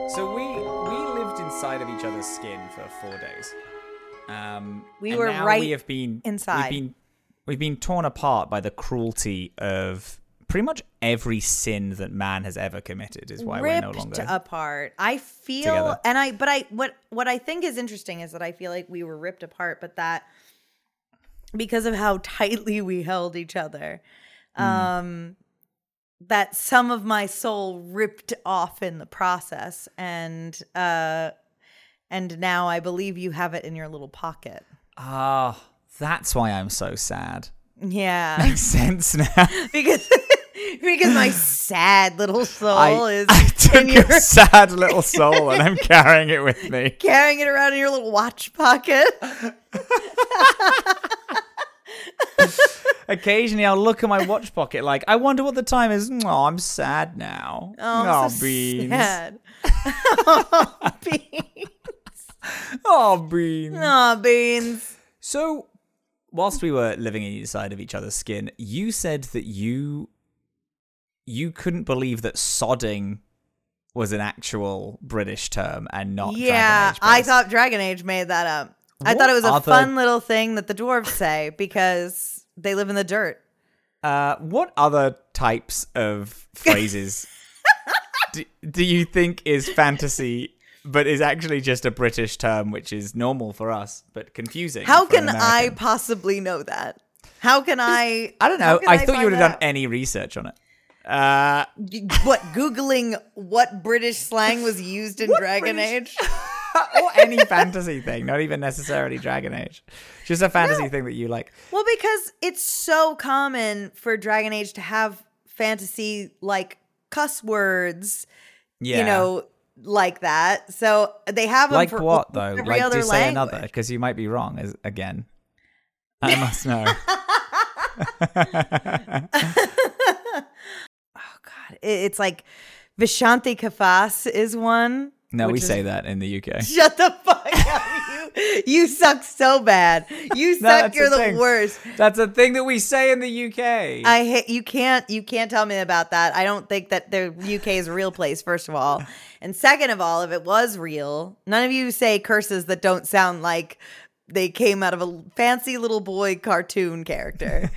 So we lived inside of each other's skin for 4 days. We and were now right we have been inside. We've been torn apart by the cruelty of pretty much every sin that man has ever committed. Is why we're no longer apart. I feel together. and what I think is interesting is that I feel like we were ripped apart, but that because of how tightly we held each other, that some of my soul ripped off in the process, and now I believe you have it in your little pocket. Ah, that's why I'm so sad. Yeah, Makes sense now. because my sad little soul is I took in your your sad little soul and I'm carrying it with me. carrying it around in your little watch pocket. Occasionally, I'll look at my watch pocket like, I wonder what the time is. Oh, I'm sad now. Oh, I'm so Beans. sad. Oh, Beans. Oh, Beans. Oh, Beans. So, whilst we were living inside of each other's skin, you said that you couldn't believe that sodding was an actual British term and not Yeah, Dragon Age I based. thought Dragon Age made that up. I What thought it was a other- fun little thing that the dwarves say because they live in the dirt. What other types of phrases do you think is fantasy, but is actually just a British term, which is normal for us, but confusing? How for an can I American? possibly know that? How can I? I don't how know. can I thought you would find have done out? any research on it. What, Googling what British slang was used in Dragon Age? Or any fantasy thing, not even necessarily Dragon Age. Just a fantasy thing that you like. Well, because it's so common for Dragon Age to have fantasy like cuss words, Yeah. like that. So they have them Like for what, though? every Like, other do say language. another, because you might be wrong, again. I must know. Oh God, it's like Vishanti Kafas is one. No, which we is- say that in the UK. Shut the fuck up! You suck so bad. You suck. that's You're the the thing. worst. That's a thing that we say in the UK. I hate you. Can't tell me about that. I don't think that the UK is a real place. First of all, and second of all, if it was real, none of you say curses that don't sound like they came out of a fancy little boy cartoon character.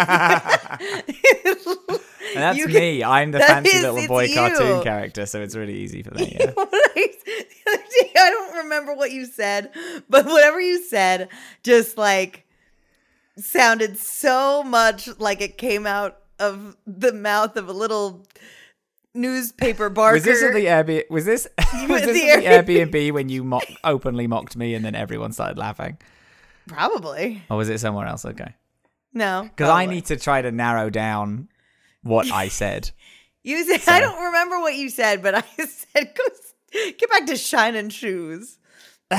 And that's You me. I'm the that fancy is- little it's boy cartoon you. character, so it's really easy for me. Yeah. I don't remember what you said, but whatever you said just like sounded so much like it came out of the mouth of a little newspaper barker. Was this at the Airbnb? Was this at the Airbnb when you openly mocked me and then everyone started laughing? Probably. Or was it somewhere else? Okay. No. Because I probably. need to try to narrow down what I said. You said, I don't remember what you said, but I said, get back to shining shoes. Oh,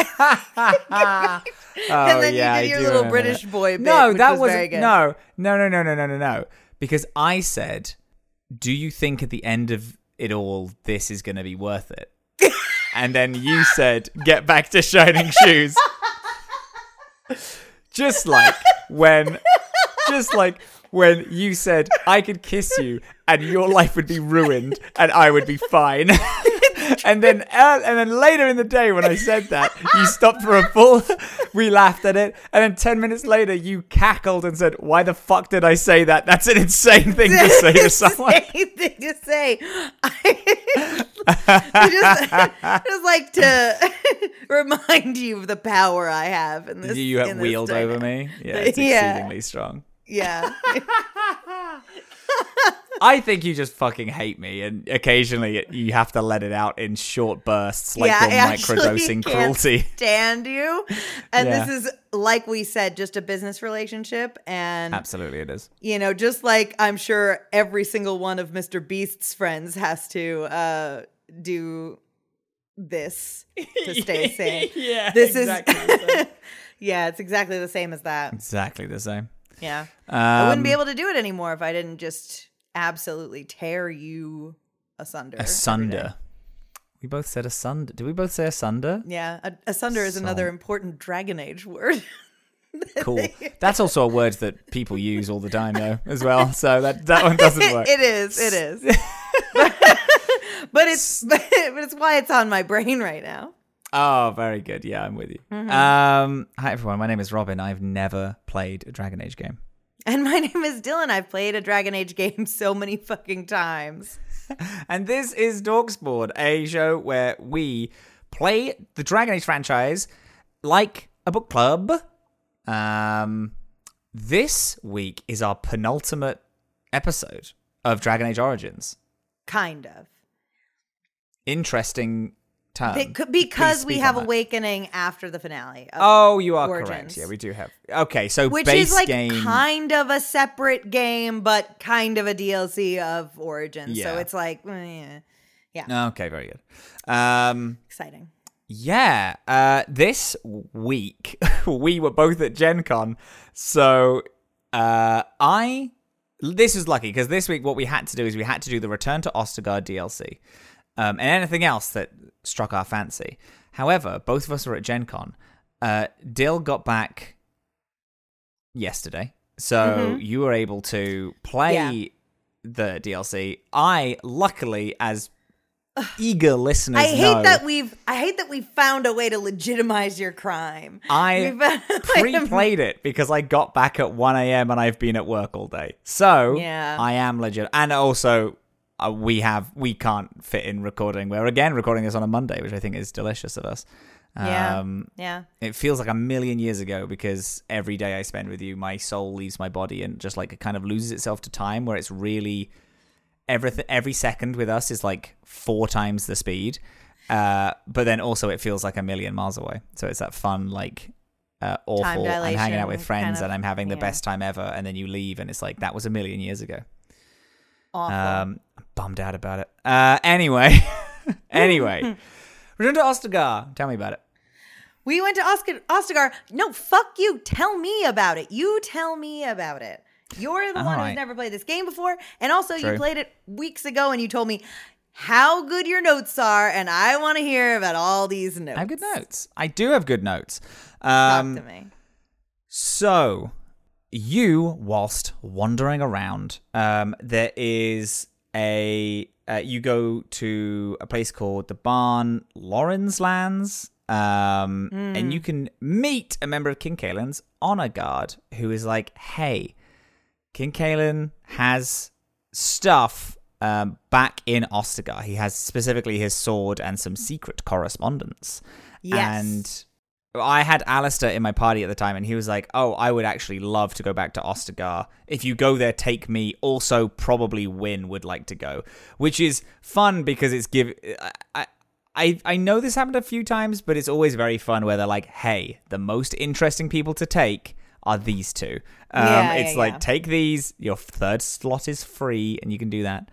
And then yeah, you did I your do little remember British that. boy bit, No, which that was very wasn't. good. No. Because I said, do you think at the end of it all, this is going to be worth it? And then you said, get back to shining shoes. Just like when you said, I could kiss you and your life would be ruined and I would be fine. And then later in the day when I said that, you stopped for a full, we laughed at it. And then 10 minutes later, you cackled and said, why the fuck did I say that? That's an insane thing to say to someone. Insane thing to say. I just like to remind you of the power I have in this. You have in this wheeled over dynamic. me. Yeah, it's Yeah. exceedingly strong. Yeah. I think you just fucking hate me, and occasionally you have to let it out in short bursts, like Yeah, I your actually microdosing can't cruelty. stand you. And Yeah. this is, like we said, just a business relationship. And, Absolutely, it is. just like I'm sure every single one of Mr. Beast's friends has to do this to stay sane. Yeah, This exactly the same. is, yeah, it's exactly the same as that. Exactly the same. Yeah. I wouldn't be Um, able to do it anymore if I didn't just absolutely tear you asunder. every day. Asunder. We both said asunder. Did we both say asunder? Yeah. Asunder is another So- important Dragon Age word. Cool. That's also a word that people use all the time, though, as well. So that one doesn't work. It is. but it's why it's on my brain right now. Oh, very good. Yeah, I'm with you. Mm-hmm. Hi, everyone. My name is Robin. I've never played a Dragon Age game. And my name is Dylan. I've played a Dragon Age game so many fucking times. And this is Dorksboard, a show where we play the Dragon Age franchise like a book club. This week is our penultimate episode of Dragon Age Origins. Kind of. Interesting term. Because we have Awakening after the finale. Oh, you are Origins. correct. Yeah, we do have. Okay, so which base is like game. kind of a separate game, but kind of a DLC of Origins. Yeah. So it's like, yeah. Okay, very good. Exciting. Yeah, this week we were both at Gen Con, so this is lucky because this week what we had to do is we had to do the Return to Ostagar DLC, and anything else that struck our fancy. However, both of us were at Gen Con. Dill got back yesterday, so you were able to play the DLC. I, luckily, as eager listeners I hate know, that we've found a way to legitimize your crime. I pre-played it because I got back at 1 a.m. and I've been at work all day. So I am legit. And also we can't fit in recording. We're again recording this on a Monday, which I think is delicious of us. Yeah. It feels like a million years ago because every day I spend with you, my soul leaves my body and just like it kind of loses itself to time where it's really... Every second with us is like 4 times the speed, but then also it feels like a million miles away. So it's that fun, like awful. I'm hanging out with friends and I'm having the best time ever, and then you leave, and it's like that was a million years ago. Awful. I'm bummed out about it. Anyway, Return to Ostagar. Tell me about it. We went to Ostagar. No, fuck you. Tell me about it. You tell me about it. You're the one who's never played this game before. And also, True. You played it weeks ago and you told me how good your notes are. And I want to hear about all these notes. I have good notes. I do have good notes. Talk to me. So, whilst wandering around, there is you go to a place called the Barn Lawrence Lands. And you can meet a member of King Kaelin's honor guard who is like, hey, King Kaelin has stuff back in Ostagar. He has specifically his sword and some secret correspondence. Yes. And I had Alistair in my party at the time, and he was like, oh, I would actually love to go back to Ostagar. If you go there, take me. Also, probably Wynn would like to go. Which is fun because it's I know this happened a few times, but it's always very fun where they're like, hey, the most interesting people to take are these two. Take these, your third slot is free, and you can do that.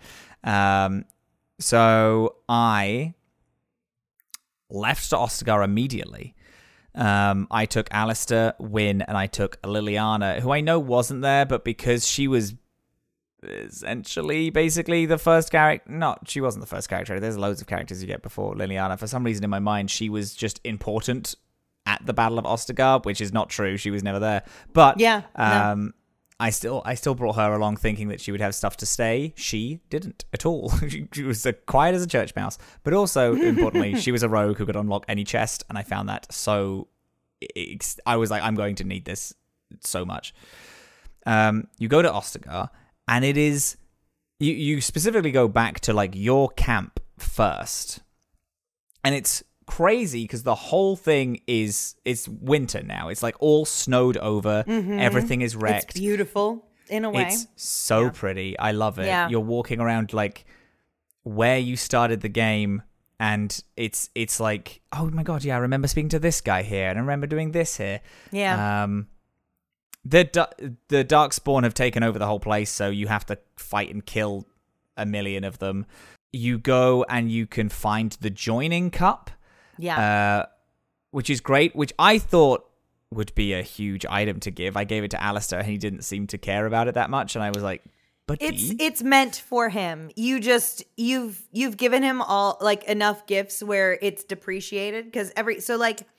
So I left to Ostagar immediately. I took Alistair, Wynn, and I took Liliana, who I know wasn't there, but because she was essentially basically the first character. No, she wasn't the first character. There's loads of characters you get before Liliana. For some reason in my mind, she was just important at the Battle of Ostagar, which is not true. She was never there. But I still brought her along thinking that she would have stuff to say. She didn't at all. She was quiet as a church mouse. But also, importantly, she was a rogue who could unlock any chest, and I found that so... I was like, I'm going to need this so much. You go to Ostagar, and it is... You specifically go back to like your camp first. And it's crazy because the whole thing it's winter now. It's like all snowed over. Mm-hmm. Everything is wrecked. It's beautiful in a way. It's so pretty. I love it. Yeah. You're walking around like where you started the game, and it's like, oh my god, yeah, I remember speaking to this guy here, and I remember doing this here. Yeah. The Darkspawn have taken over the whole place, so you have to fight and kill a million of them. You go and you can find the Joining Cup. Yeah. Which is great, which I thought would be a huge item to give. I gave it to Alistair, and he didn't seem to care about it that much, and I was like, buddy. It's meant for him. You've given him all like enough gifts where it's depreciated because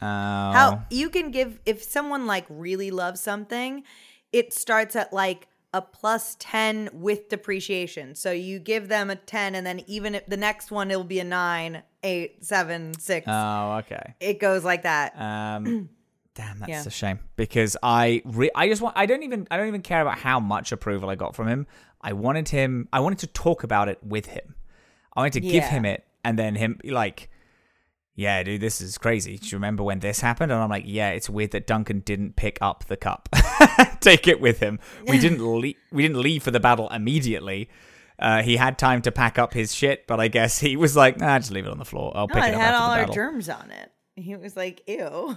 how you can give if someone like really loves something, it starts at like a plus 10 with depreciation. So you give them a 10, and then even if the next one, it'll be a 9, 8, 7, 6. Oh, okay. It goes like that. Damn, that's a shame, because I don't even care about how much approval I got from him. I wanted to talk about it with him. I wanted to give him it, and then him like, yeah, dude, this is crazy. Do you remember when this happened? And I'm like, yeah, it's weird that Duncan didn't pick up the cup, take it with him. We didn't leave for the battle immediately. He had time to pack up his shit, but I guess he was like, just leave it on the floor. I'll pick it up after the battle. It had all our germs on it. He was like, ew.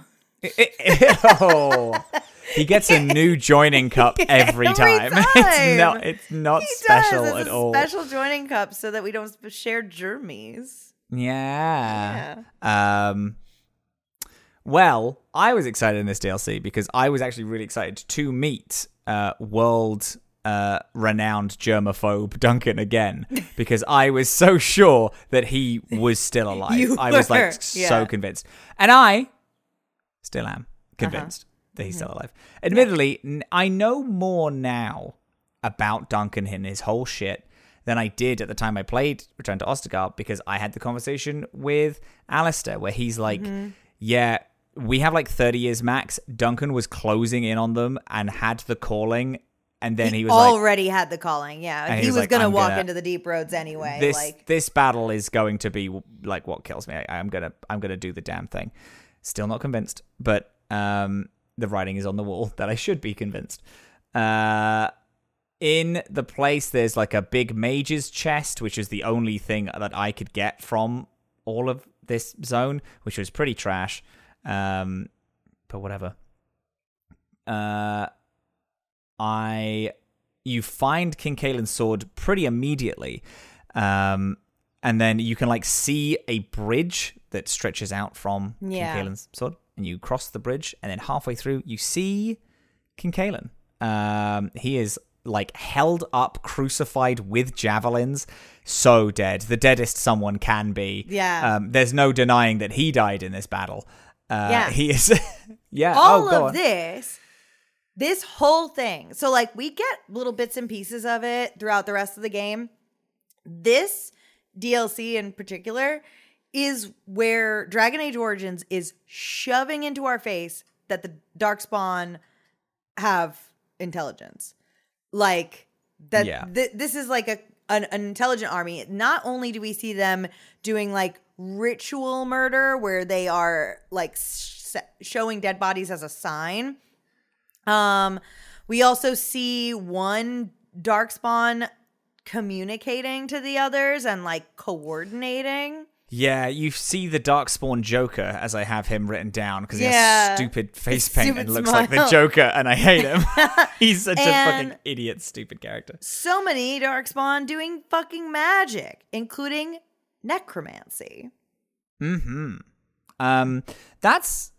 He gets a new joining cup every time. It's not special at all. Special joining cup so that we don't share germies. Yeah. Well, I was excited in this DLC because I was actually really excited to meet world renowned germaphobe Duncan again, because I was so sure that he was still alive. I was like so convinced. And I still am convinced that he's still alive. Admittedly, I know more now about Duncan and his whole shit than I did at the time I played Return to Ostagar, because I had the conversation with Alistair where he's like, yeah, we have like 30 years max. Duncan was closing in on them and had the calling, and then he was already had the calling. Yeah, he was going to walk into the deep roads anyway. This battle is going to be like what kills me. I'm gonna do the damn thing. Still not convinced, but the writing is on the wall that I should be convinced. In the place, there's like a big mage's chest, which is the only thing that I could get from all of this zone, which was pretty trash. But whatever. You find King Kaelin's sword pretty immediately. And then you can like see a bridge that stretches out from King Kaelin's sword. And you cross the bridge, and then halfway through, you see King Kaelin. He is like held up, crucified with javelins, so dead, the deadest someone can be. There's no denying that he died in this battle. He is all of this whole thing, so like we get little bits and pieces of it throughout the rest of the game. This DLC in particular is where Dragon Age Origins is shoving into our face that the Darkspawn have intelligence. Like that, this is like an intelligent army. Not only do we see them doing like ritual murder where they are like showing dead bodies as a sign. We also see one Darkspawn communicating to the others and like coordinating. Yeah, you see the Darkspawn Joker, as I have him written down, because he has stupid face paint and looks like the Joker, and I hate him. He's such a fucking idiot, stupid character. So many Darkspawn doing fucking magic, including necromancy. That's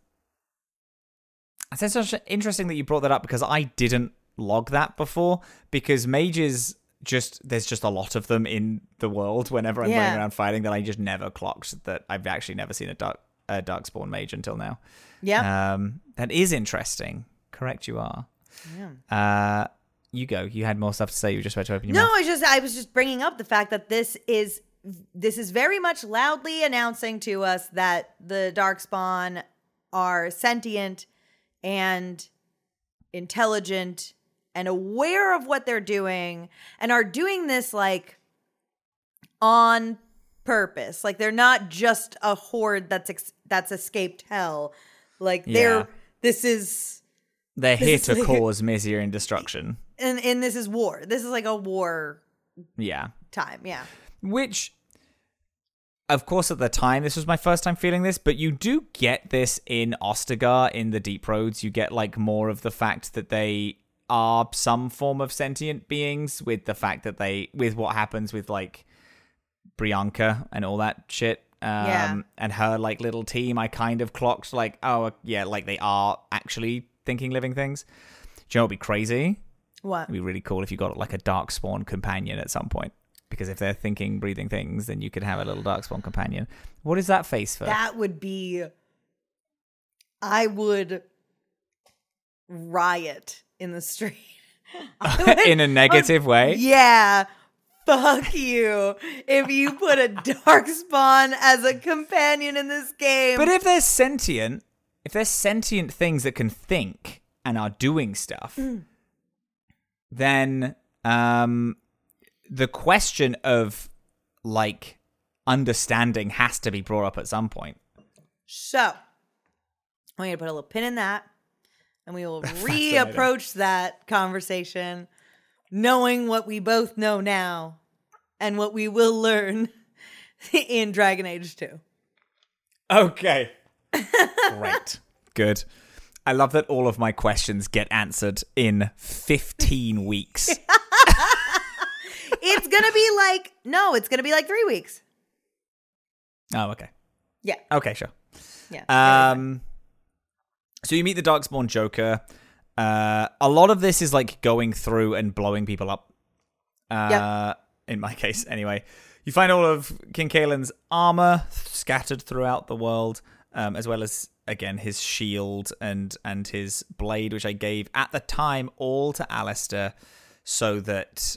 such interesting that you brought that up, because I didn't log that before, because mages... there's just a lot of them in the world whenever I'm running around fighting, that I just never clocked that I've actually never seen a Darkspawn mage until now. That is interesting. Correct, you are. You go. You had more stuff to say. You were just about to open your mouth. I was just bringing up the fact that this is very much loudly announcing to us that the Darkspawn are sentient and intelligent and aware of what they're doing, and are doing this like on purpose. Like they're not just a horde that's escaped hell. Like they're here to cause misery and destruction. And this is war. This is like a war time. Yeah. Which, of course, at the time, this was my first time feeling this, but you do get this in Ostagar, in the Deep Roads. You get like more of the fact that they are some form of sentient beings, with the fact that with what happens with like Brianka and all that shit, and her like little team, I kind of clocked like, oh yeah, like they are actually thinking living things. Do you know what'd be crazy? What? It'd be really cool if you got like a Darkspawn companion at some point, because if they're thinking, breathing things, then you could have a little Darkspawn companion. What is that face for? That would be... I would riot in the street In a negative way? Yeah. Fuck you. If you put a Darkspawn as a companion in this game. But if they're sentient things that can think and are doing stuff, then the question of like understanding has to be brought up at some point. So, I'm going to put a little pin in that, and we will reapproach that conversation knowing what we both know now and what we will learn in Dragon Age 2. Okay. Great. Good. I love that all of my questions get answered in 15 weeks. It's going to be like, no, it's going to be like 3 weeks. Oh, okay. Yeah. Okay, sure. Yeah. So you meet the Darkspawn Joker. A lot of this is like going through and blowing people up. In my case, anyway. You find all of King Kaelin's armor scattered throughout the world, as well as, again, his shield and his blade, which I gave at the time all to Alistair so that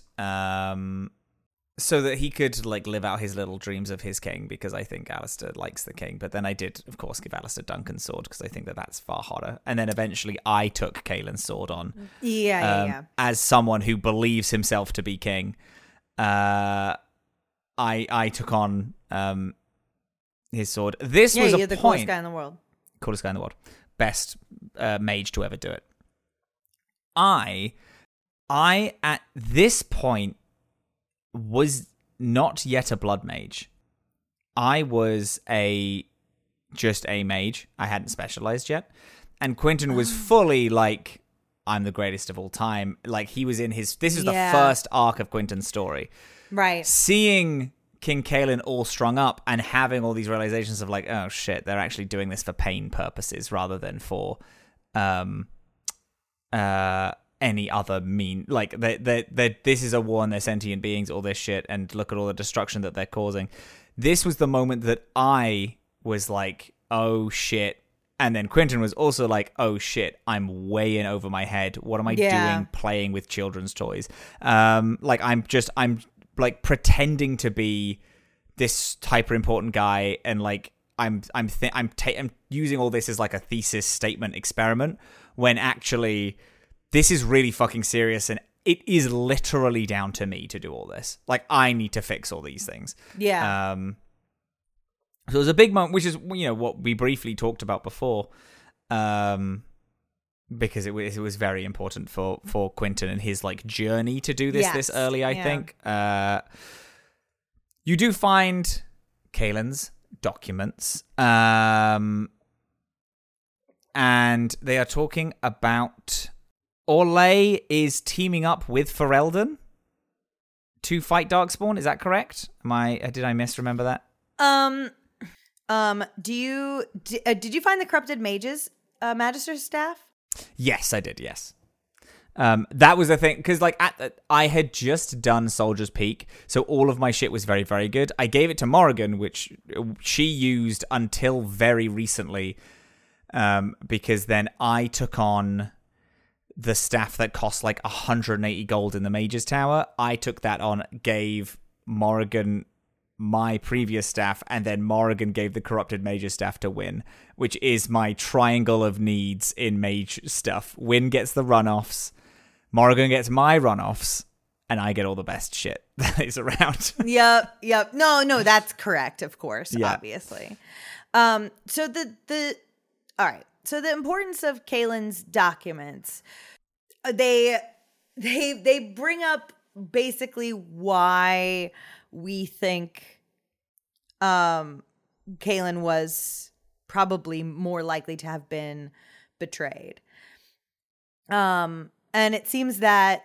he could like live out his little dreams of his king, because I think Alistair likes the king. But then I did, of course, give Alistair Duncan's sword because I think that that's far hotter. And then eventually I took Kaelin's sword on. Yeah. As someone who believes himself to be king, I took on his sword. This was you're a the point. coolest guy in the world. Coolest guy in the world. Best mage to ever do it. I at this point was not yet a blood mage. I was just a mage. I hadn't specialized yet. And Quentin was fully like, I'm the greatest of all time. Like he was in this is the first arc of Quentin's story. Right. Seeing King Kaelin all strung up and having all these realizations of like, oh shit, they're actually doing this for pain purposes rather than for any other mean. Like this is a war and they're sentient beings, all this shit, and look at all the destruction that they're causing. This was the moment that I was like, oh shit. And then Quentin was also like, oh shit, I'm way in over my head. What am I doing playing with children's toys? I'm like pretending to be this hyper important guy, and like I'm using all this as like a thesis statement experiment, when actually this is really fucking serious, and it is literally down to me to do all this. Like I need to fix all these things. Yeah. So it was a big moment, which is, you know, what we briefly talked about before, because it was very important for Quentin and his like journey to do this early. I think you do find Kaelin's documents, and they are talking about Orlais is teaming up with Ferelden to fight Darkspawn. Is that correct? Did I misremember that? Did you find the corrupted mages, Magister's staff? Yes, I did. Yes. That was the thing, because like I had just done Soldier's Peak, so all of my shit was very, very good. I gave it to Morrigan, which she used until very recently, because then I took on the staff that cost like 180 gold in the Mage's Tower. I took that on, gave Morrigan my previous staff, and then Morrigan gave the Corrupted Mage's staff to Wynn, which is my triangle of needs in mage stuff. Wynn gets the runoffs, Morrigan gets my runoffs, and I get all the best shit that is around. Yep. No, that's correct, of course, obviously. So all right. So the importance of Kaelin's documents, they bring up basically why we think Kaelin was probably more likely to have been betrayed. And it seems like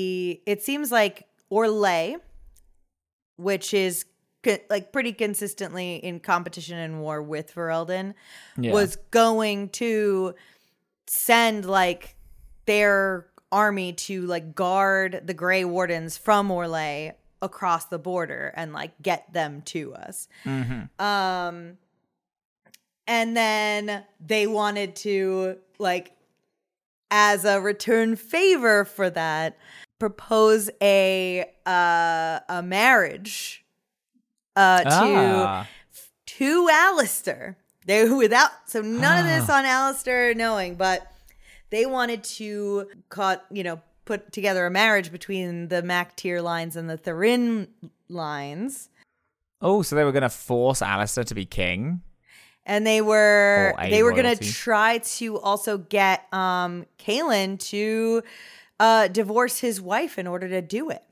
Orlais, which is like pretty consistently in competition and war with Ferelden, was going to send like their army to like guard the Grey Wardens from Orlais across the border and like get them to us. Mm-hmm. And then they wanted to like as a return favor for that, propose a marriage to Alistair. So none of this on Alistair knowing, but they wanted to put together a marriage between the Mactyr lines and the Thurin lines. Oh, so they were going to force Alistair to be king? And they were going to royalty. try to also get Kaelin to divorce his wife in order to do it.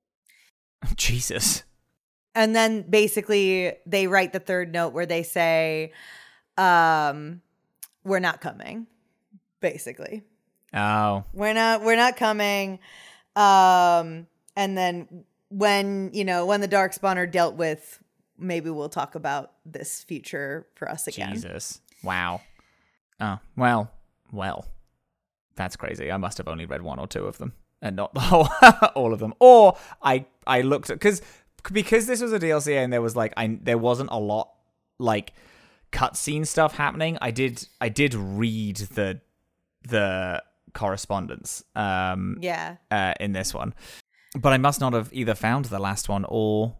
Jesus. And then basically they write the third note where they say, we're not coming, basically. Oh. We're not coming. And then when the Darkspawn are dealt with, maybe we'll talk about this future for us again. Jesus. Wow. Oh, well. That's crazy. I must have only read one or two of them and not the whole, all of them. Or I looked at, because this was a DLC and there was there wasn't a lot like cutscene stuff happening. I did read the correspondence in this one, but I must not have either found the last one or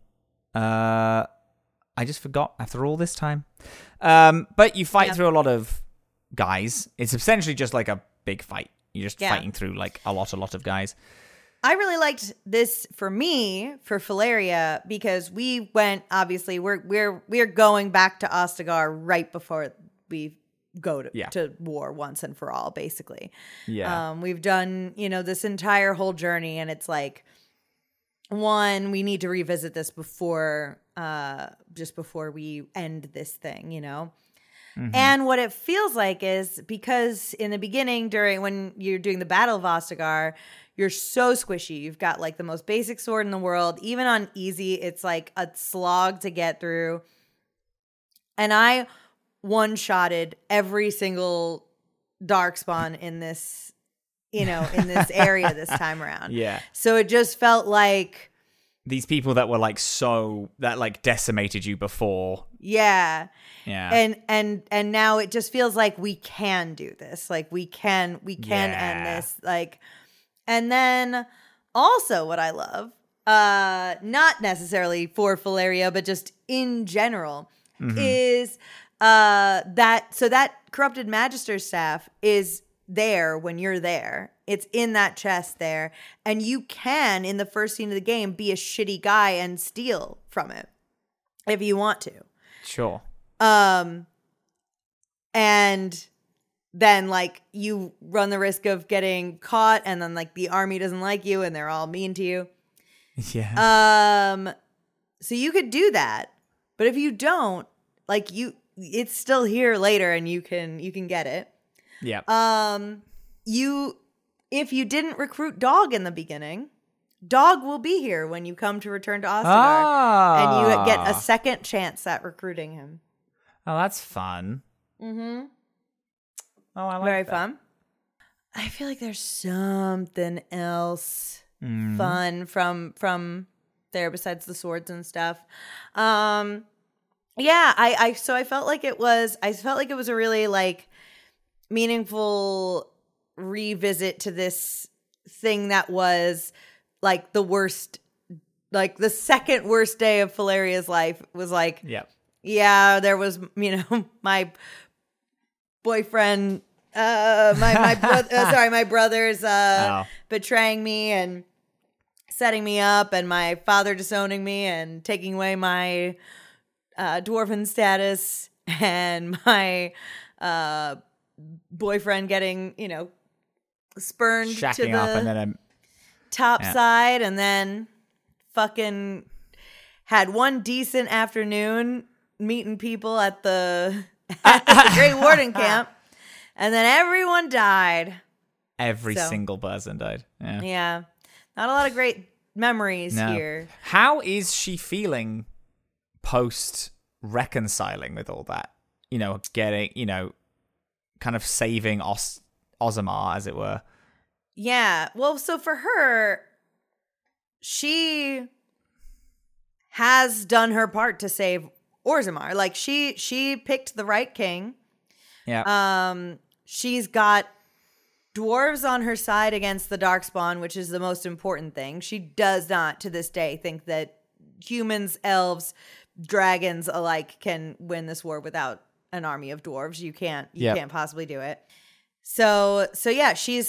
I just forgot after all this time. But you fight through a lot of guys. It's essentially just like a big fight. You're just fighting through like a lot of guys. I really liked this for Valeria, because we went, obviously we're going back to Ostagar right before we go to war once and for all, basically. Yeah. We've done, this entire whole journey, and it's like, one, we need to revisit this before we end this thing, Mm-hmm. And what it feels like is, because in the beginning, when you're doing the Battle of Ostagar, you're so squishy. You've got like the most basic sword in the world. Even on easy, it's like a slog to get through. And I one-shotted every single Darkspawn in this, in this area this time around. Yeah. So it just felt like these people that were that decimated you before. Yeah. Yeah. And now it just feels like we can do this. Like we can end this. Like, and then also what I love, not necessarily for Valeria, but just in general, is that corrupted Magister's staff is there when you're there. It's in that chest there. And you can, in the first scene of the game, be a shitty guy and steal from it if you want to. Sure. And then like you run the risk of getting caught, and then like the army doesn't like you and they're all mean to you. Yeah. So you could do that, but if you don't, like it's still here later and you can get it. Yeah. If you didn't recruit Dog in the beginning, Dog will be here when you come to return to Ostagar, and you get a second chance at recruiting him. Oh, that's fun. Mm-hmm. Oh, I like Very that. fun. I feel like there's something else fun from there besides the swords and stuff. I felt like it was a really like meaningful revisit to this thing that was like the worst, like the second worst day of Valeria's life was like, yeah, there was, my boyfriend, my brothers betraying me and setting me up, and my father disowning me and taking away my dwarven status, and my boyfriend getting, spurned Shacking to the up and then top side, and then fucking had one decent afternoon meeting people at the Grey Warden camp, and then everyone died. Every single person died. Yeah. Not a lot of great memories here. How is she feeling post reconciling with all that? Getting, kind of saving Ozamar, as it were. Yeah. Well, so for her, she has done her part to save Orzammar. Like she picked the right king. Yeah. She's got dwarves on her side against the Darkspawn, which is the most important thing. She does not, to this day, think that humans, elves, dragons alike can win this war without an army of dwarves. You can't possibly do it. So yeah, she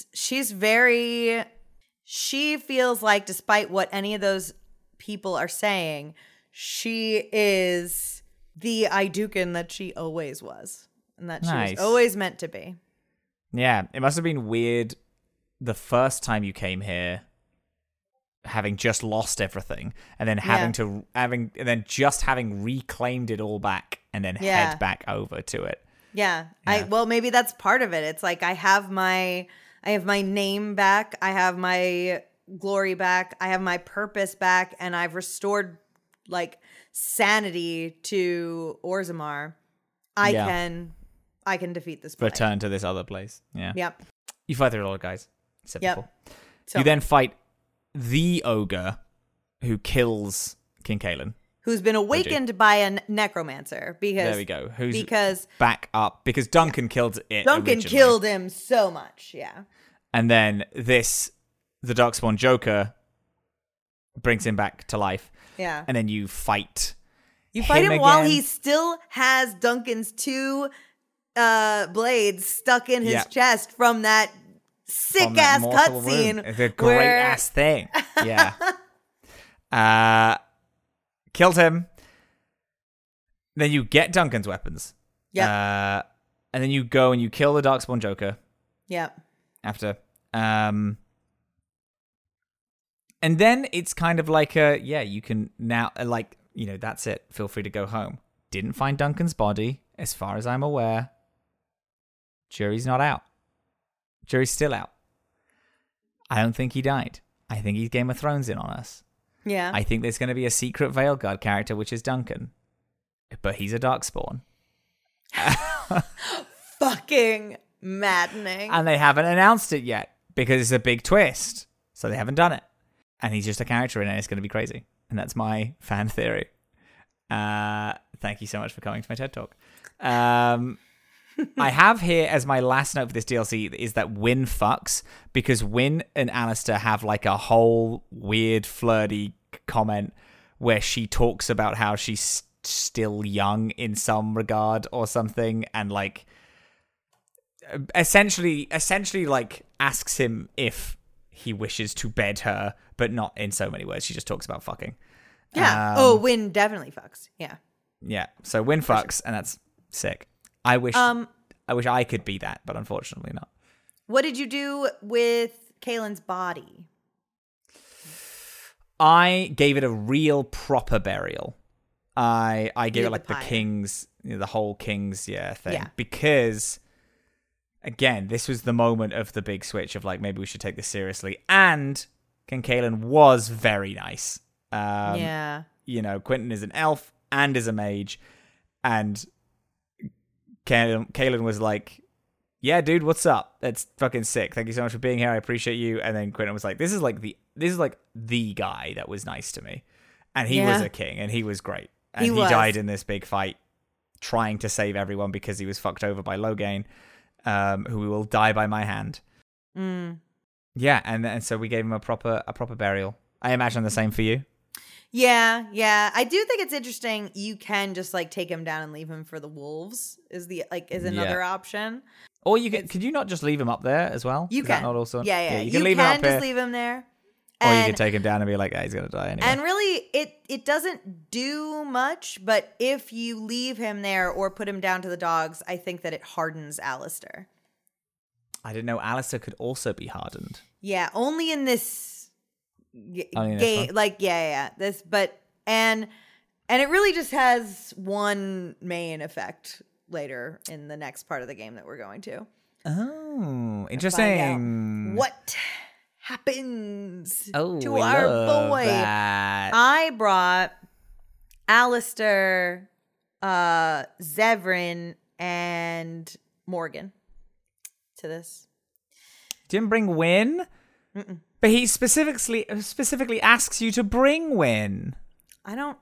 feels like, despite what any of those people are saying, she is the Aidukin that she always was, and that she was always meant to be. Yeah, it must have been weird the first time you came here, having just lost everything, and then having reclaimed it all back, and then head back over to it. Yeah. Well, maybe that's part of it. It's like I have my name back, I have my glory back, I have my purpose back, and I've restored like sanity to Orzammar. I can defeat this place. Return to this other place. Yeah. Yep. You fight through a lot of guys. Yep. So, you then fight the ogre who kills King Kalen. Who's been awakened by a necromancer. There we go. Because back up. Because Duncan killed it originally. Killed him so much, yeah. And then the Darkspawn Joker brings him back to life. Yeah. And then you fight. You fight him while he still has Duncan's 2 blades stuck in his chest from that sick-ass cutscene. It's a great-ass thing. Yeah. Killed him. Then you get Duncan's weapons. Yeah. And then you go and you kill the Darkspawn Joker. Yeah. After. And then it's kind of like you can now, that's it. Feel free to go home. Didn't find Duncan's body, as far as I'm aware. Jury's not out. Jury's still out. I don't think he died. I think he's Game of Thrones in on us. Yeah. I think there's going to be a secret Veilguard character, which is Duncan. But he's a Darkspawn. Fucking maddening. And they haven't announced it yet, because it's a big twist. So they haven't done it. And he's just a character in it, and it's going to be crazy. And that's my fan theory. Thank you so much for coming to my TED Talk. I have here as my last note for this DLC is that Wynn fucks, because Wynn and Alistair have like a whole weird flirty comment where she talks about how she's still young in some regard or something, and like essentially like asks him if he wishes to bed her, but not in so many words. She just talks about fucking. Yeah. Wynn definitely fucks. Yeah. Yeah. So Wynn fucks, and that's sick. I wish I could be that, but unfortunately not. What did you do with Kalen's body? I gave it a real proper burial. I gave it like the king's, the whole king's thing. Yeah. Because again, this was the moment of the big switch of like, maybe we should take this seriously. And King Kalen was very nice. Quentin is an elf and is a mage, and Kalen was like, yeah, dude, what's up? That's fucking sick. Thank you so much for being here. I appreciate you. And then Quentin was like, this is like the guy that was nice to me. And he was a king, and he was great. And he died in this big fight trying to save everyone because he was fucked over by Loghain, who will die by my hand. Mm. Yeah, and so we gave him a proper burial. I imagine the same for you. Yeah. I do think it's interesting. You can just like take him down and leave him for the wolves. Is another option. Or could you not just leave him up there as well? You can. Not also. Yeah. You can leave him up just here. Leave him there. Or you could take him down and be like, he's gonna die anyway. And really, it doesn't do much. But if you leave him there or put him down to the dogs, I think that it hardens Alistair. I didn't know Alistair could also be hardened. Yeah, only in this. Game, like this, but and it really just has one main effect later in the next part of the game that we're going to. Oh, interesting. What happens to our boy? That. I brought Alistair, Zevran, and Morgan to this. Didn't bring Wynn? Mm-mm. But he specifically asks you to bring Wynn. I don't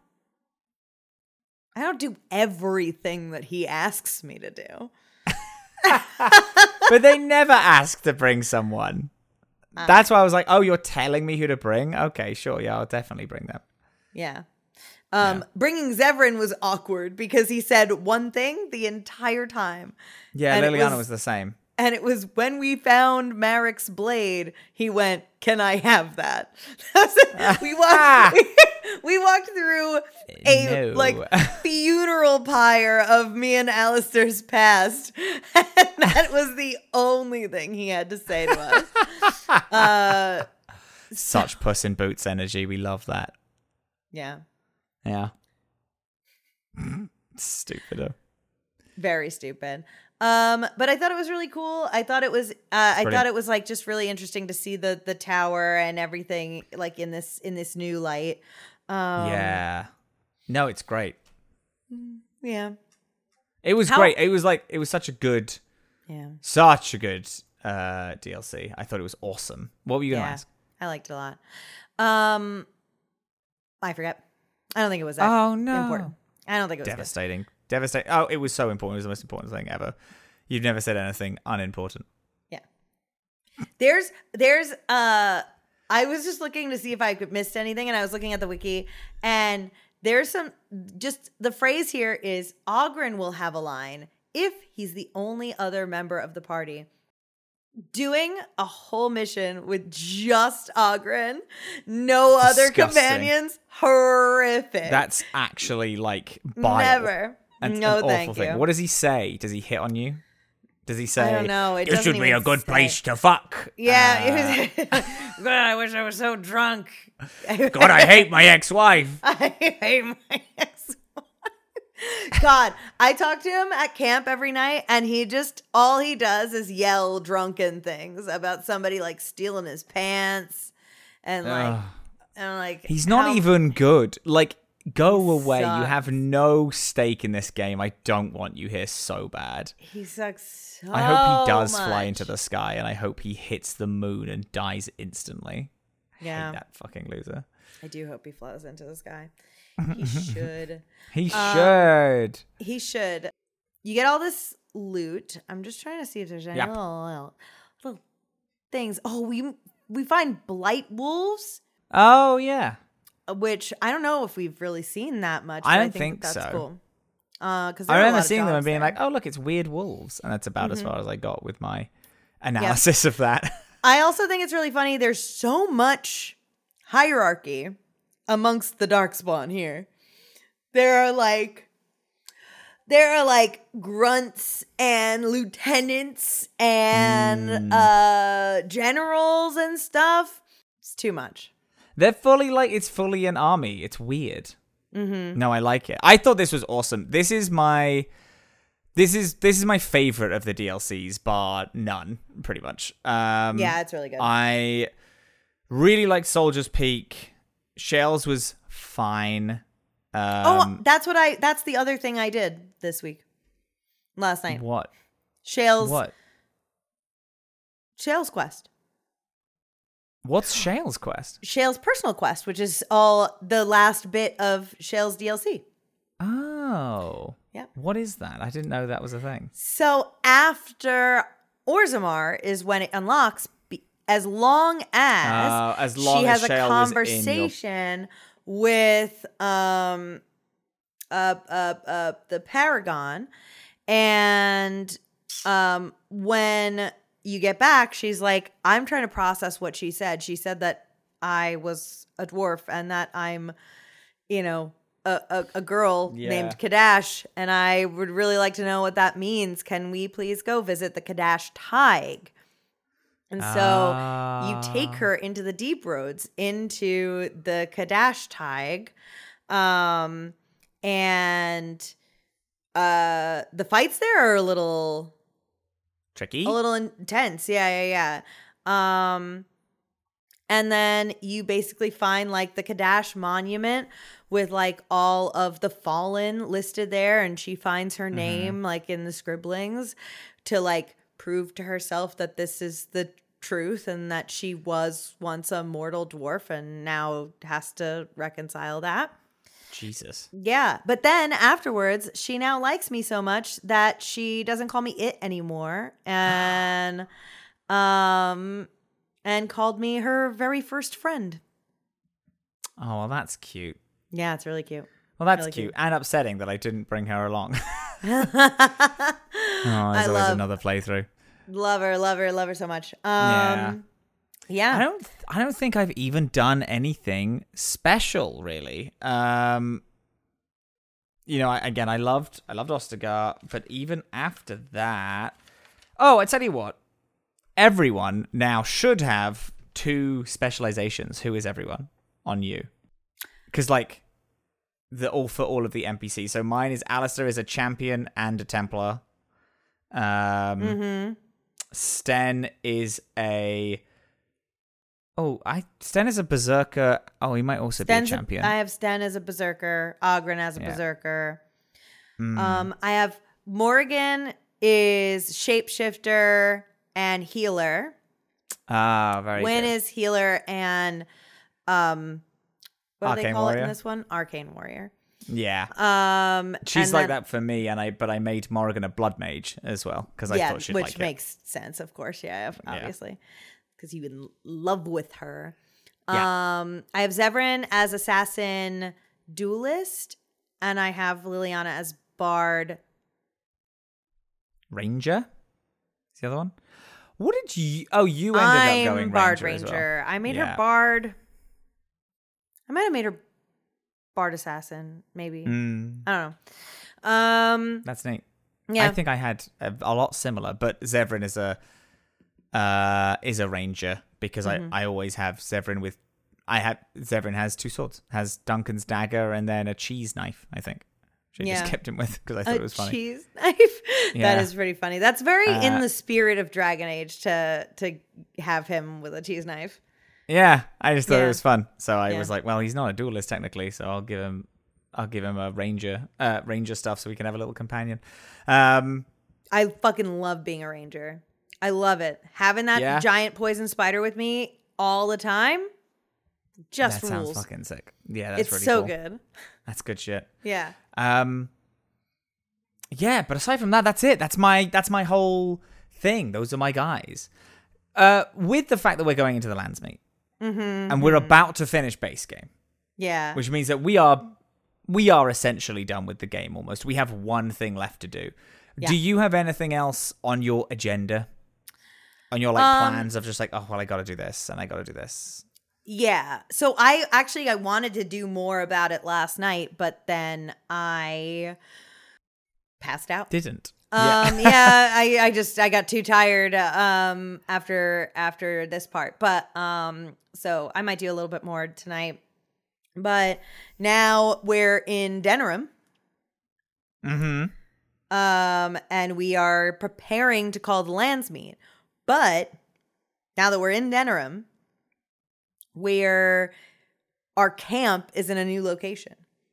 do everything that he asks me to do. But they never ask to bring someone. That's why I was like, oh, you're telling me who to bring? Okay, sure. Yeah, I'll definitely bring them. Yeah. Bringing Zevran was awkward because he said one thing the entire time. Yeah, And Liliana was the same. And it was when we found Marek's blade, he went, "Can I have that?" we walked through a funeral pyre of me and Alistair's past, and that was the only thing he had to say to us. Such Puss in Boots energy. We love that. Yeah. Yeah. Stupido. Very stupid. But I thought it was really cool. I thought it was like just really interesting to see the tower and everything like in this new light. Yeah. No, it's great. Yeah. It was great. It was such a good DLC. I thought it was awesome. What were you going to ask? I liked it a lot. I forget. I don't think it was that important. I don't think it was devastating. Devastating. Oh, it was so important. It was the most important thing ever. You've never said anything unimportant. Yeah. There's I was just looking to see if I could missed anything, and I was looking at the wiki, and there's just the phrase here is Oghren will have a line if he's the only other member of the party. Doing a whole mission with just Oghren, no other companions, horrific. That's actually like bile. Never. No, thank you. What does he say? Does he hit on you? Does he say, I don't know. It should be a good place to fuck? Yeah. God, I wish I was so drunk. God, I hate my ex-wife. I hate my ex-wife. God, I talk to him at camp every night, and all he does is yell drunken things about somebody like stealing his pants, and like he's not even good. Like, go away. You have no stake in this game. I don't want you here so bad. He sucks so I hope he does much. fly into the sky, and I hope he hits the moon and dies instantly. I hate that fucking loser. I do hope he flies into the sky. He should. He should. He should. You get all this loot. I'm just trying to see if there's any little things. Oh, we find blight wolves. Oh, yeah. Which I don't know if we've really seen that much. I don't think that's so. Cool. Because I remember seeing them and being like, "Oh, look, it's weird wolves," and that's about as far as I got with my analysis of that. I also think it's really funny. There's so much hierarchy amongst the Darkspawn here. There are like grunts and lieutenants and generals and stuff. It's too much. They're fully it's fully an army. It's weird. Mm-hmm. No, I like it. I thought this was awesome. This is my favorite of the DLCs, bar none, pretty much. Yeah, it's really good. I really liked Soldier's Peak. Shales was fine. That's the other thing I did this week. Last night. What? Shales. What? Shales Quest. What's Shales Quest? Shales Personal Quest, which is all the last bit of Shales DLC. Oh. Yeah. What is that? I didn't know that was a thing. So after Orzammar is when it unlocks, as long as she has a conversation with the Paragon, and when you get back, she's like, I'm trying to process what she said. She said that I was a dwarf and that I'm, a girl named Kadash, and I would really like to know what that means. Can we please go visit the Kadash Taig? And so you take her into the Deep Roads, into the Kadash Taig, and the fights there are a little tricky, a little intense. Yeah. And then you basically find like the Kadash monument with like all of the fallen listed there, and she finds her name like in the scribblings to like prove to herself that this is the truth and that she was once a mortal dwarf and now has to reconcile that. Jesus. Yeah, but then afterwards, she now likes me so much that she doesn't call me it anymore, and called me her very first friend. Oh, well, that's cute. Yeah, it's really cute. Well, that's Really cute and upsetting that I didn't bring her along. I There's always another playthrough. love her so much. Yeah. Yeah. I don't think I've even done anything special, really. I loved Ostagar, but even after that, I tell you what, everyone now should have 2 specializations. Who is everyone on you? Because for all of the NPCs. So mine is Alistair is a champion and a Templar. Sten is a Sten is a berserker. Oh, he might also be a champion. I have Sten as a berserker. Ogren as a berserker. I have Morgan is shapeshifter and healer. Very Wynn good. is healer and what do they call it in this one? Arcane warrior. Yeah. She's like then, that for me, but I made Morrigan a blood mage as well because I thought she'd like it. Which makes sense, of course. Yeah, obviously, because you in love with her. Yeah. I have Zevran as assassin duelist, and I have Liliana as bard ranger. Is the other one? What did you? Oh, you ended up going bard ranger. As well. I made her bard. I might have made her bard assassin, maybe. I don't know. That's neat. Yeah. I think I had a lot similar, but Zevran is a ranger because I always have Zevran with. Zevran has 2 swords, has Duncan's dagger and then a cheese knife. I think she just kept him with because I thought it was funny. Cheese knife. That is pretty funny. That's very in the spirit of Dragon Age to have him with a cheese knife. Yeah, I just thought it was fun. So I was like, well, he's not a duelist technically, so I'll give him a ranger stuff so we can have a little companion. I fucking love being a ranger. I love it. Having that giant poison spider with me all the time just that rules. Sounds fucking sick. Yeah, that's really so cool. good. That's good shit. Yeah. Yeah, but aside from that, that's it. That's my whole thing. Those are my guys. With the fact that we're going into the Landsmeet. And we're about to finish base game. Yeah. Which means that we are essentially done with the game almost. We have one thing left to do. Yeah. Do you have anything else on your agenda? On your plans of just like, oh, well, I got to do this and I got to do this. Yeah. So I wanted to do more about it last night, but then I passed out. Didn't. I got too tired after this part. But so I might do a little bit more tonight. But now we're in Denerim. And we are preparing to call the Landsmeet. But now that we're in Denerim, our camp is in a new location.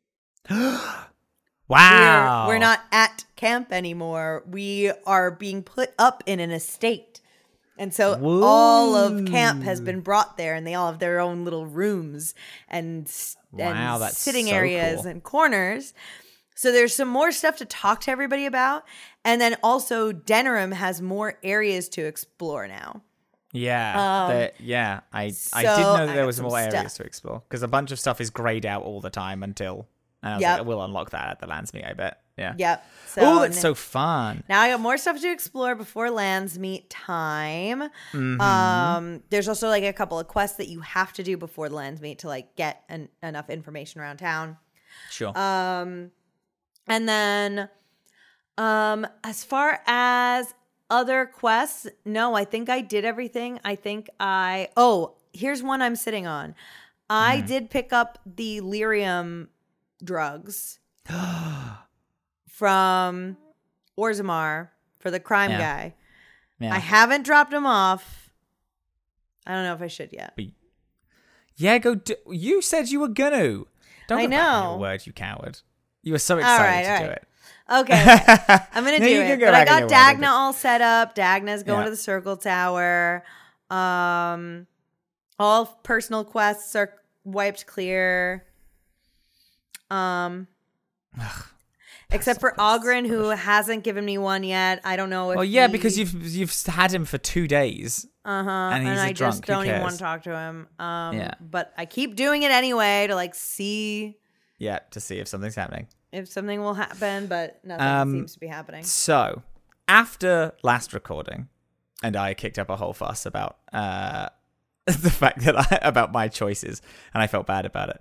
Wow. We're not at camp anymore. We are being put up in an estate. And so all of camp has been brought there, and they all have their own little rooms and sitting areas and corners. So there's some more stuff to talk to everybody about. And then also Denerim has more areas to explore now. Yeah. I did know that there was more areas to explore because a bunch of stuff is grayed out all the time until... And I was like, we'll unlock that at the Landsmeet, I bet. Yeah. Yep. So, that's so fun. Now I got more stuff to explore before Landsmeet time. There's also like a couple of quests that you have to do before the Landsmeet to like get enough information around town. Sure. And then as far as other quests, no, I think I did everything. Here's one I'm sitting on. I did pick up the lyrium drugs from Orzammar for the crime guy. Yeah. I haven't dropped them off. I don't know if I should yet. You said you were gonna. Don't go back on your word, you coward. You were so excited to do it. Okay. I'm gonna do it. But I got Dagna all set up. Dagna's going to the Circle Tower. All personal quests are wiped clear. Except for Ogren, who hasn't given me one yet. I don't know if. Well, yeah, because you've had him for 2 days. And he's I a drunk. just don't Who even cares? want to talk to him. Yeah. But I keep doing it anyway to like see Yeah, to see if something's happening. if something will happen, but nothing seems to be happening. So, after last recording, and I kicked up a whole fuss about the fact that about my choices, and I felt bad about it.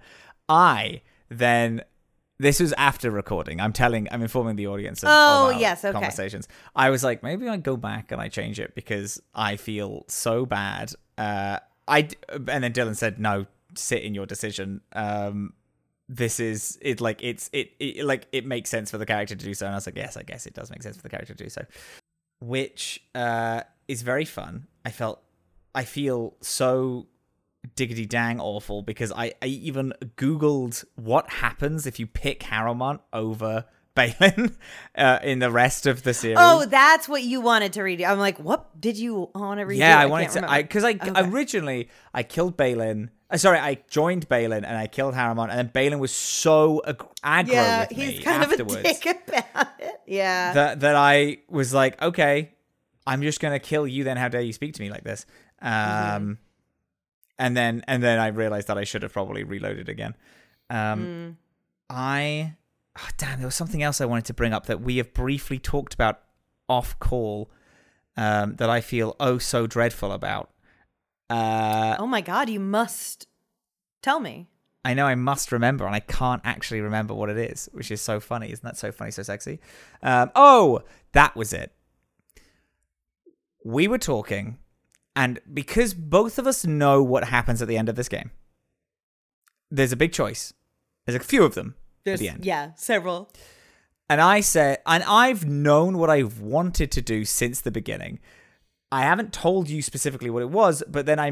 This was after recording. I'm informing the audience of our conversations. I was like, maybe I go back and I change it because I feel so bad. And then Dylan said, no, sit in your decision. This is it. Like it makes sense for the character to do so. And I was like, yes, I guess it does make sense for the character to do so, which is very fun. I feel so diggity dang awful because I even Googled what happens if you pick Harrowmont over Balin in the rest of the series. Oh, that's what you wanted to read. I'm like, what did you want to read? Yeah, I wanted to. Because originally I killed Balin. I joined Balin and I killed Harrowmont, and then Balin was so aggro with me he's kind afterwards of a dick about it. Yeah, that I was like, okay, I'm just gonna kill you. Then how dare you speak to me like this? And then I realized that I should have probably reloaded again. Damn, there was something else I wanted to bring up that we have briefly talked about off call that I feel oh so dreadful about. Oh my God, you must tell me. I know I must remember, and I can't actually remember what it is, which is so funny. Isn't that so funny, so sexy? That was it. We were talking, and because both of us know what happens at the end of this game, there's a big choice. There's a few of them at the end. Yeah, several. And I said, and I've known what I've wanted to do since the beginning. I haven't told you specifically what it was, but then I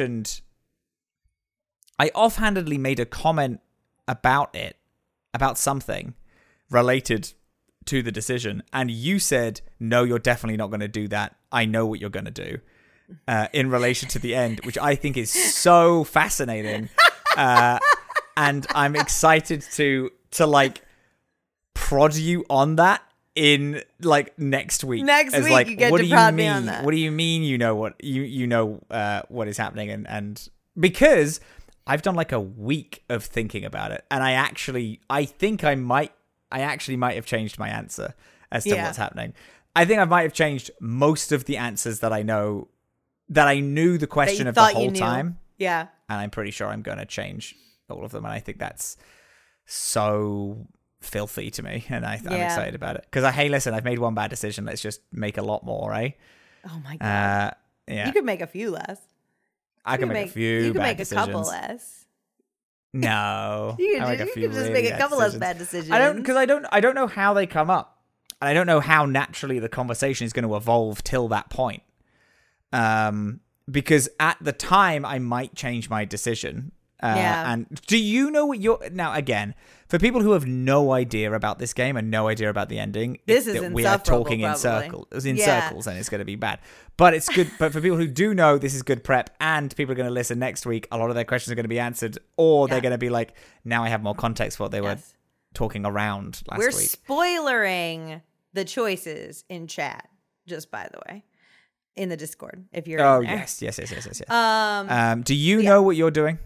offhandedly made a comment about something related to the decision. And you said, no, you're definitely not going to do that. I know what you're going to do in relation to the end, which I think is so fascinating. And I'm excited to like prod you on that in like next week. Next week, like, you get to prod me on that. What do you mean? You know what what is happening, and because I've done like a week of thinking about it, and I think I might have changed my answer as to what's happening. I think I might have changed most of the answers that I know that I knew the question of the whole time. Yeah, and I'm pretty sure I'm going to change all of them, and I think that's so filthy to me, and I'm excited about it because listen, I've made one bad decision. Let's just make a lot more, eh? Oh my God! Yeah, you could make a few less. I can make a few. You can bad make decisions. a couple less. No, you can just make a couple less bad decisions. I don't know how they come up, and I don't know how naturally the conversation is going to evolve till that point. Because at the time I might change my decision. And do you know what now again, for people who have no idea about this game and no idea about the ending, we are talking in circles, and it's going to be bad. But it's good. But for people who do know, this is good prep, and people are going to listen next week. A lot of their questions are going to be answered, or they're going to be like, now I have more context for what they were talking around last week. We're spoilering the choices in chat, just by the way, in the Discord. If you're in there. Yes. Do you know what you're doing?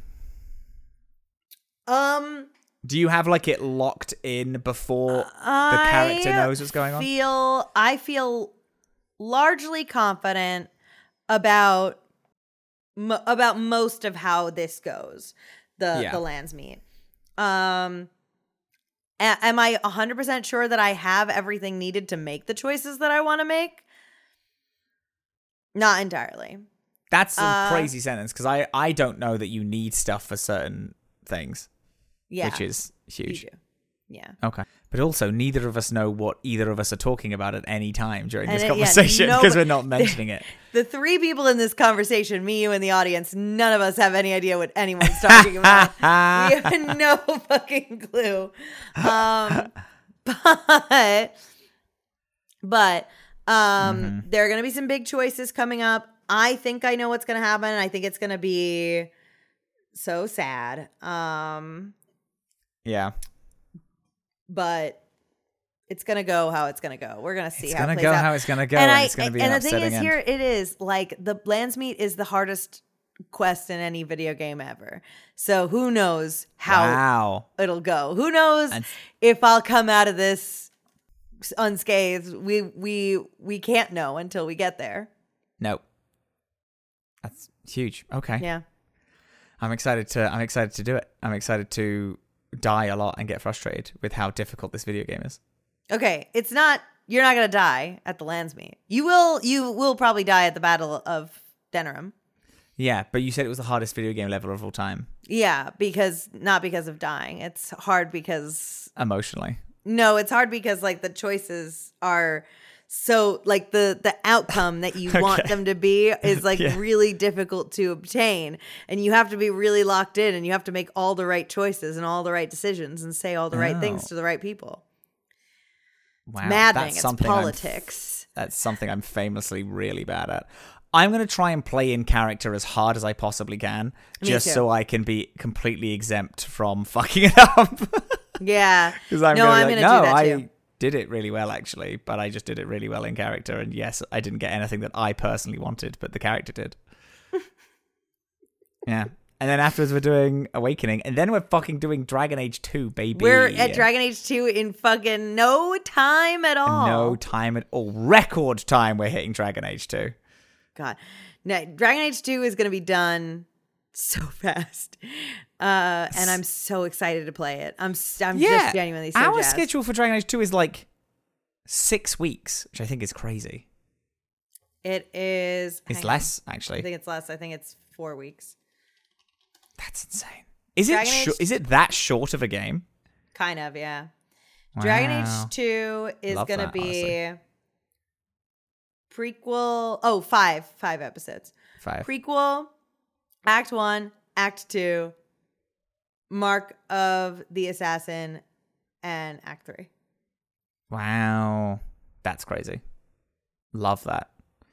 Do you have like it locked in before the character knows what's going on? I feel largely confident about most of how this goes. The lands meet. Am I 100% sure that I have everything needed to make the choices that I want to make? Not entirely. That's a crazy sentence because I don't know that you need stuff for certain things. Yeah. Which is huge. You do. Yeah. Okay. But also, neither of us know what either of us are talking about at any time during this conversation because we're not mentioning it. The three people in this conversation, me, you, and the audience, none of us have any idea what anyone's talking about. We have no fucking clue. But there are going to be some big choices coming up. I think I know what's going to happen. I think it's going to be so sad. Yeah. but it's gonna go how it's gonna go. We're gonna see how it plays go out. how it's gonna go, and it's gonna be an and the thing upsetting is, end. here it is like the Landsmeet is the hardest quest in any video game ever. So who knows how it'll go? Who knows if I'll come out of this unscathed? We can't know until we get there. No, that's huge. Okay, Yeah. I'm excited to do it. I'm excited to die a lot and get frustrated with how difficult this video game is. Okay, you're not gonna die at the Landsmeet. You will probably die at the Battle of Denerim. Yeah, but you said it was the hardest video game level of all time. Yeah, not because of dying. It's hard because Emotionally. no, it's hard because like the choices are so like the outcome that you want them to be is like really difficult to obtain, and you have to be really locked in, and you have to make all the right choices and all the right decisions and say all the right things to the right people. Wow, it's maddening. It's politics. That's something I'm famously really bad at. I'm going to try and play in character as hard as I possibly can, just so I can be completely exempt from fucking it up. Yeah. Because I'm going to do do that too. I did it really well, actually, but I just did it really well in character. And yes, I didn't get anything that I personally wanted, but the character did. Yeah. And then afterwards we're doing Awakening, and then we're fucking doing Dragon Age 2, baby. We're at Dragon Age 2 in fucking no time at all. No time at all. Record time we're hitting Dragon Age 2. God. No, Dragon Age 2 is going to be done so fast. And I'm so excited to play it. I'm just genuinely so Our jazzed. schedule for Dragon Age 2 is like 6 weeks, which I think is crazy. It is. It's less, actually. I think it's less. I think it's 4 weeks. That's insane. Is it that short of a game? Kind of, yeah. Wow. Dragon Age 2 is going to be honestly. prequel. Oh, five episodes. 5. Prequel, Act 1, Act 2, Mark of the Assassin, and Act 3. Wow. That's crazy. Love that.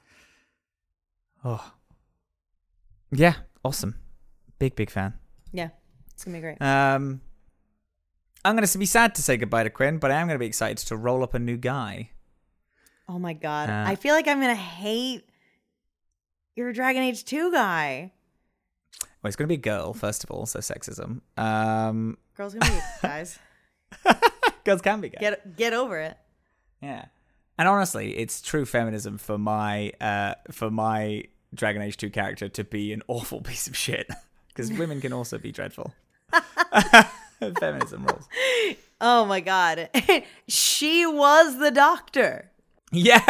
Oh. Yeah, awesome. Big fan. Yeah, it's going to be great. I'm going to be sad to say goodbye to Quinn, but I am going to be excited to roll up a new guy. Oh my God. I feel like I'm going to hate your Dragon Age 2 guy. Well, it's going to be a girl, first of all, so sexism. Girls can be guys. Girls can be gay. Get over it. Yeah. And honestly, it's true feminism for my Dragon Age 2 character to be an awful piece of shit. Because women can also be dreadful. Feminism rules. Oh my God. She was the doctor. Yeah.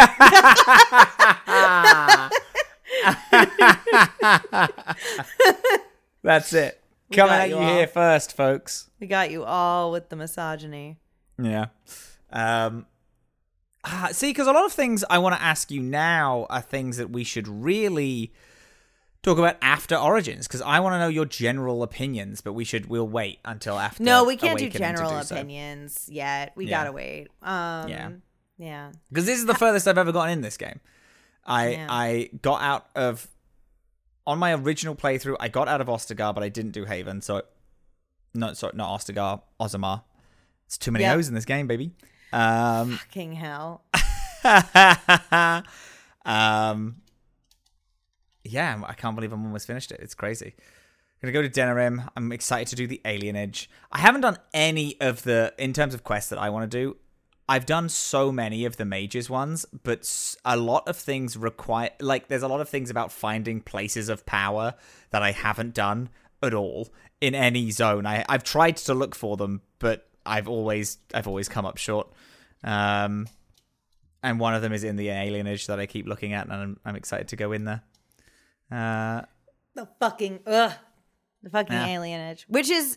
That's it. Coming at you here first, folks. We got you all with the misogyny. Yeah. See, because a lot of things I want to ask you now are things that we should really talk about after Origins, because I want to know your general opinions, but we'll wait until after. No, we can't do Awakening general to do opinions yet. We gotta wait. Yeah. Because this is the furthest I've ever gotten in this game. I got out of, on my original playthrough, I got out of Ostagar, but I didn't do Haven. So, not Ostagar, Ozamar. It's too many O's in this game, baby. Fucking hell. Yeah, I can't believe I'm almost finished it. It's crazy. I'm going to go to Denerim. I'm excited to do the Alienage. I haven't done any of the, in terms of quests that I want to do, I've done so many of the mages ones, but a lot of things require, like, there's a lot of things about finding places of power that I haven't done at all in any zone. I've tried to look for them, but I've always come up short. And one of them is in the Alienage that I keep looking at, and I'm excited to go in there. The fucking Alienage, which is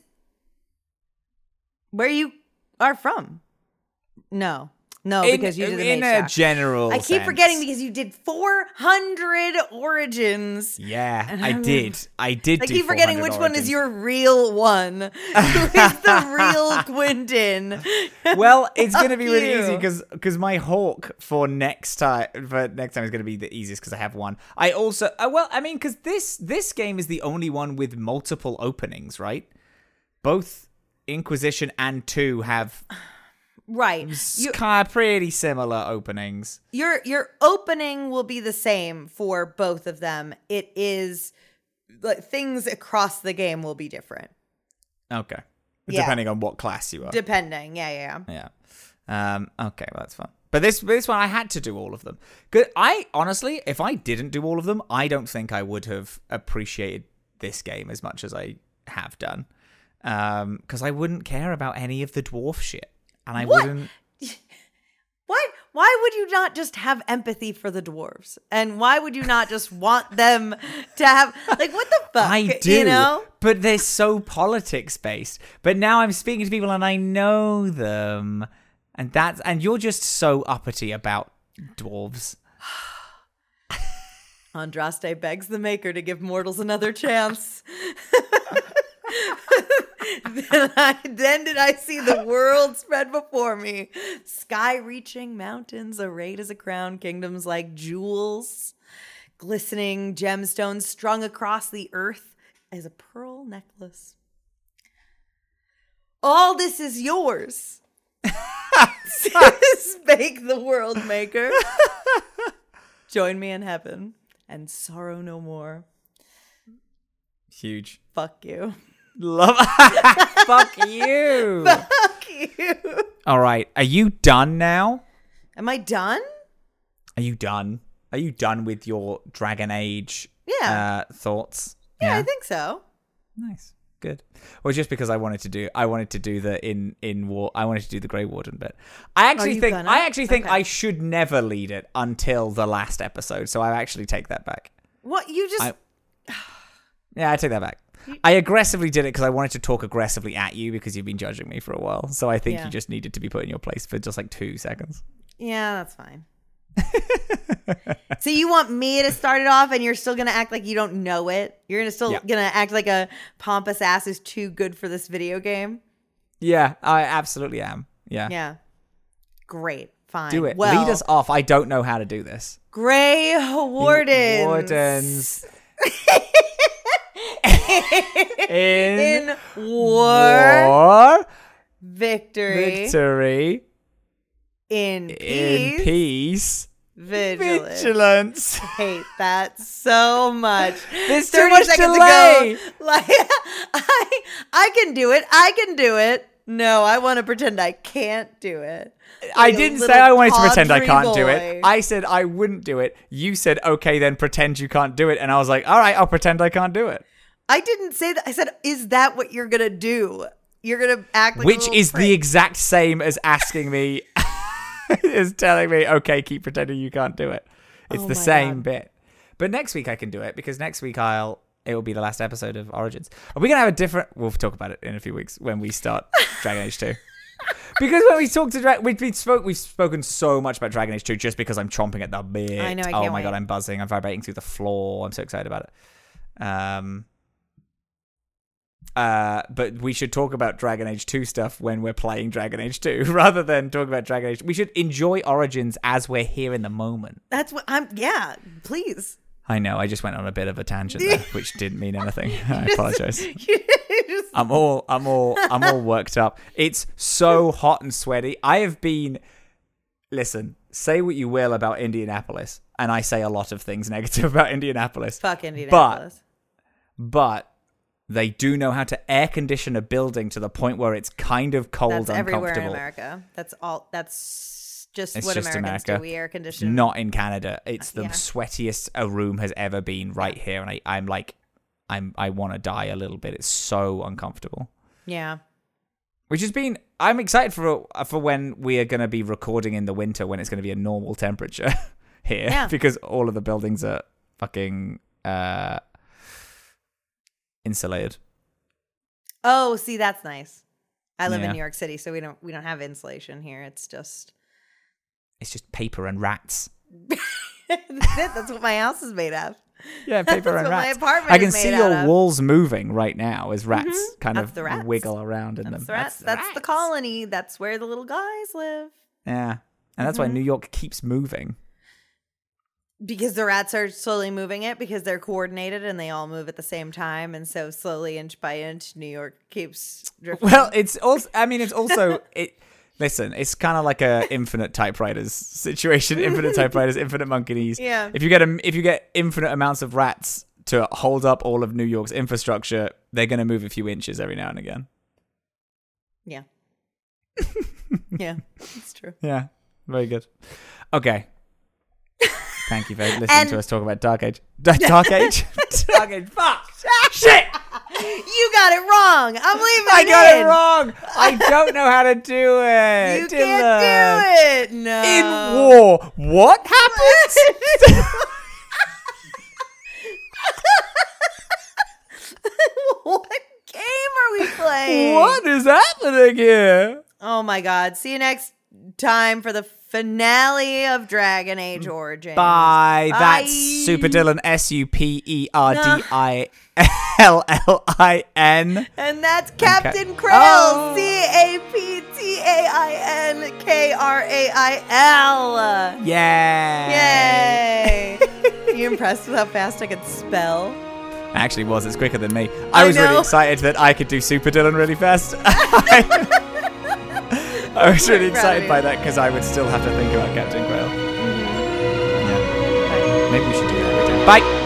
where you are from. No, because you did the in Mage a Doc. general I keep sense. forgetting because you did 400 Origins. Yeah, I did. I keep forgetting which one is your real one. Who is the real Quentin? Well, it's going to be really easy because my Hawk for next time is going to be the easiest because I have one. I also because this game is the only one with multiple openings, right? Both Inquisition and 2 have Right. Kind of pretty similar openings. Your opening will be the same for both of them. It is like things across the game will be different. Okay. Yeah. Depending on what class you are. Depending. Yeah. Okay, well, that's fun. But this one, I had to do all of them. Good. I honestly, if I didn't do all of them, I don't think I would have appreciated this game as much as I have done. Because I wouldn't care about any of the dwarf shit, and I wouldn't. Why would you not just have empathy for the dwarves? And why would you not just want them to have, like, what the fuck? I do, you know? but they're so politics based. But now I'm speaking to people and I know them, and you're just so uppity about dwarves. Andraste begs the maker to give mortals another chance. Then did I see the world spread before me. Sky-reaching mountains arrayed as a crown, kingdoms like jewels, glistening gemstones strung across the earth as a pearl necklace. All this is yours, spake the world maker. Join me in heaven and sorrow no more. Huge. Fuck you. Love. Fuck you. Fuck you. All right. Are you done now? Am I done? Are you done? Are you done with your Dragon Age thoughts? Yeah, I think so. Nice. Good. Well, just because I wanted to do the in war. I wanted to do the Grey Warden bit. I actually think I should never lead it until the last episode. So I actually take that back. What you just? Yeah, I take that back. I aggressively did it because I wanted to talk aggressively at you because you've been judging me for a while. So I think you just needed to be put in your place for just like 2 seconds. Yeah, that's fine. So you want me to start it off and you're still going to act like you don't know it? You're going to act like a pompous ass who's too good for this video game? Yeah, I absolutely am. Yeah. Yeah. Great. Fine. Do it. Well, lead us off. I don't know how to do this. Grey Wardens. Wardens. in war, victory, in peace, vigilance. I hate that so much. There's too much delay. Like, I can do it. No, I want to pretend I can't do it. I didn't say I wanted to pretend I can't do it. I said I wouldn't do it. You said, okay, then pretend you can't do it. And I was like, all right, I'll pretend I can't do it. I didn't say that. I said, is that what you're going to do? You're going to act like Which is the exact same as asking me, is telling me, okay, keep pretending you can't do it. It's the same bit. But next week I can do it because next week it will be the last episode of Origins. Are we going to have a different... We'll talk about it in a few weeks when we start Dragon Age 2. Because when we talked to we've spoken so much about Dragon Age 2 just because I'm chomping at the bit. I know, I can't wait. God, I'm buzzing. I'm vibrating through the floor. I'm so excited about it. But we should talk about Dragon Age 2 stuff when we're playing Dragon Age 2 rather than talk about Dragon Age. We should enjoy Origins as we're here in the moment. That's what please. I know, I just went on a bit of a tangent there, which didn't mean anything. I apologize. I'm all worked up. It's so hot and sweaty. I have been... Listen, say what you will about Indianapolis, and I say a lot of things negative about Indianapolis. Fuck Indianapolis. But they do know how to air condition a building to the point where it's kind of cold and uncomfortable. Everywhere in America. That's just what Americans do. We air condition. Not in Canada. It's the sweatiest a room has ever been right here, and I want to die a little bit. It's so uncomfortable. Yeah. Which has been... I'm excited for when we are going to be recording in the winter when it's going to be a normal temperature here because all of the buildings are fucking insulated. Oh, see, that's nice. I live in New York City, so we don't have insulation here. It's just paper and rats. That's what my house is made of. Yeah, paper and rats. My apartment I can see your walls moving right now as rats kind of rats. wiggle around in them. That's the colony. That's where the little guys live. Yeah, and that's why New York keeps moving. Because the rats are slowly moving it because they're coordinated and they all move at the same time, and so slowly, inch by inch, New York keeps drifting. Well, it's also. I mean, it's also it. Listen, it's kind of like a infinite typewriters situation. Infinite typewriters, infinite monkeys. Yeah. If you get infinite amounts of rats to hold up all of New York's infrastructure, they're going to move a few inches every now and again. Yeah. Yeah, it's true. Yeah, very good. Okay. Thank you for listening to us talk about Dark Age. Dark Age? Dark Age. Fuck. Shit. You got it wrong. I'm leaving I it got in. it wrong. I don't know how to do it. You can't do it. No. In war, what happens? What game are we playing? What is happening here? Oh my God. See you next time for the finale of Dragon Age Origins. Bye. Bye. That's Super Dylan, SUPERDILLIN. And that's Captain Krail, Oh. CAPTAINKRAIL. Yeah. Yay. You impressed with how fast I could spell? Actually was. It's quicker than me. I was really know. excited that I could do Super Dylan really fast. I was really excited by that because I would still have to think about Captain Quail. Yeah. Maybe we should do that every time. Bye.